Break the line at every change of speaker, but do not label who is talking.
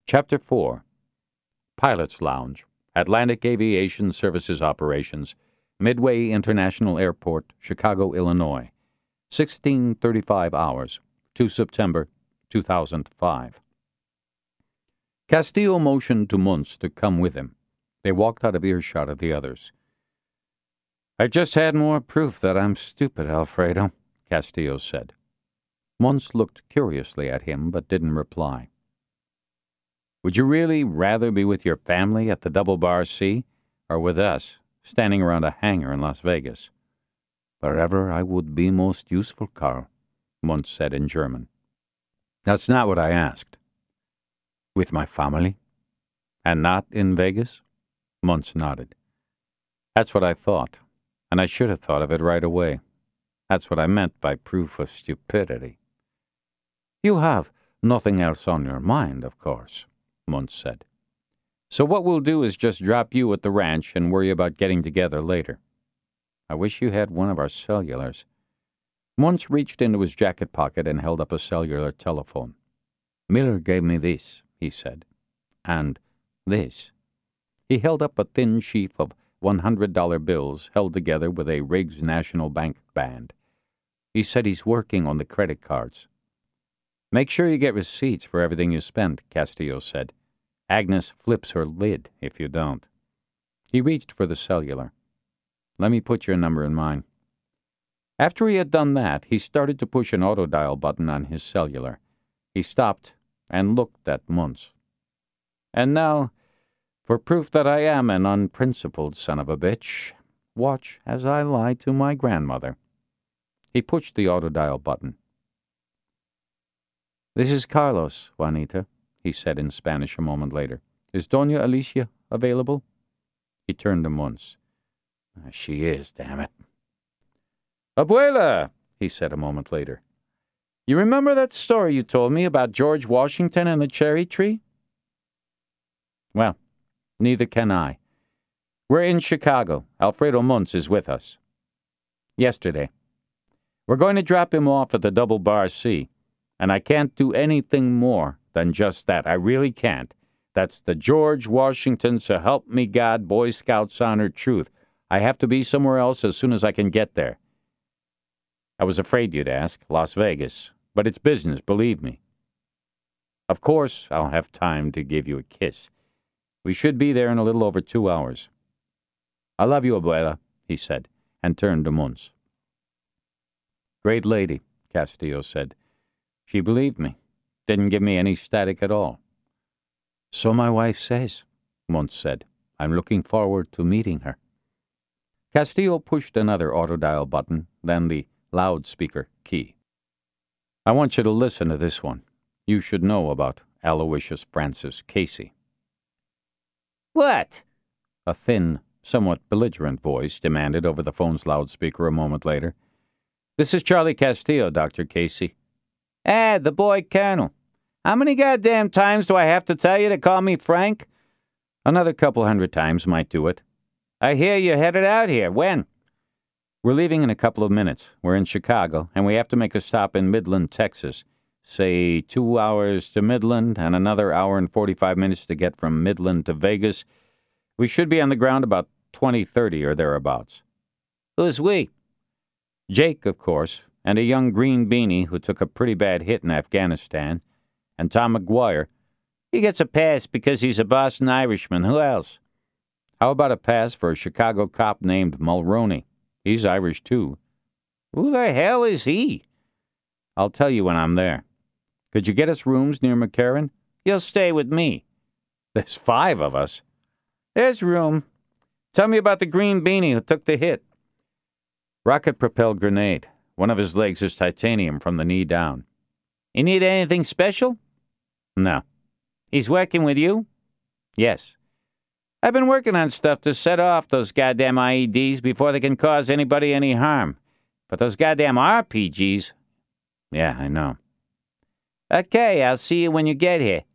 Chapter 4. Pilot's Lounge, Atlantic Aviation Services Operations, Midway International Airport, Chicago, Illinois. 16:35 hours, 2 September 2005. Castillo motioned to Muntz to come with him. They walked out of earshot of the others. "I just had more proof that I'm stupid, Alfredo," Castillo said. Muntz looked curiously at him but didn't reply. "Would you really rather be with your family at the Double Bar C or with us, standing around a hangar in Las Vegas?" "Wherever I would be most useful, Carl," Muntz said in German. "That's not what I asked." "With my family? And not in Vegas?" Muntz nodded. "That's what I thought, and I should have thought of it right away. That's what I meant by proof of stupidity." "You have nothing else on your mind, of course," Muntz said. "So what we'll do is just drop you at the ranch and worry about getting together later. I wish you had one of our cellulars." Muntz reached into his jacket pocket and held up a cellular telephone. "Miller gave me this," he said. "And this." He held up a thin sheaf of $100 bills held together with a Riggs National Bank band. "He said he's working on the credit cards." "Make sure you get receipts for everything you spent," Castillo said. "Agnes flips her lid if you don't." He reached for the cellular. "Let me put your number in mine." After he had done that, he started to push an auto-dial button on his cellular. He stopped and looked at Muntz. "And now, for proof that I am an unprincipled son of a bitch, watch as I lie to my grandmother." He pushed the auto-dial button. "This is Carlos, Juanita," he said in Spanish a moment later. "Is Doña Alicia available?" He turned to Muntz. "She is, damn it." "Abuela," he said a moment later. "You remember that story you told me about George Washington and the cherry tree?" "Well, neither can I. We're in Chicago. Alfredo Muntz is with us. Yesterday. We're going to drop him off at the Double Bar C, and I can't do anything more than just that. I really can't. That's the George Washington, so help me God, Boy Scouts honor truth. I have to be somewhere else as soon as I can get there. I was afraid you'd ask, Las Vegas, but it's business, believe me. Of course, I'll have time to give you a kiss. We should be there in a little over 2 hours. I love you, Abuela," he said, and turned to Muntz. "Great lady," Castillo said. "She believed me. Didn't give me any static at all." "So my wife says," Muntz said. "I'm looking forward to meeting her." Castillo pushed another auto-dial button, then the loudspeaker key. "I want you to listen to this one. You should know about Aloysius Francis Casey."
"What?"
a thin, somewhat belligerent voice demanded over the phone's loudspeaker a moment later. "This is Charlie Castillo, Dr. Casey."
The boy colonel. How many goddamn times do I have to tell you to call me Frank?"
"Another couple 100 times might do it."
"I hear you're headed out here. When?"
"We're leaving in a couple of minutes. We're in Chicago, and we have to make a stop in Midland, Texas. Say 2 hours to Midland and another hour and 45 minutes to get from Midland to Vegas. We should be on the ground about 20:30 or thereabouts."
"Who's we?"
"Jake, of course, and a young green beanie who took a pretty bad hit in Afghanistan, and Tom McGuire."
"He gets a pass because he's a Boston Irishman. Who else?"
"How about a pass for a Chicago cop named Mulroney? He's Irish, too."
"Who the hell is he?"
"I'll tell you when I'm there. Could you get us rooms near McCarran?"
"You'll stay with me."
"There's 5 of us."
"There's room. Tell me about the green beanie who took the hit."
"Rocket-propelled grenade. One of his legs is titanium from the knee down."
"You need anything special?"
"No."
"He's working with you?"
"Yes."
"I've been working on stuff to set off those goddamn IEDs before they can cause anybody any harm. But those goddamn RPGs..."
"Yeah, I know."
"Okay, I'll see you when you get here.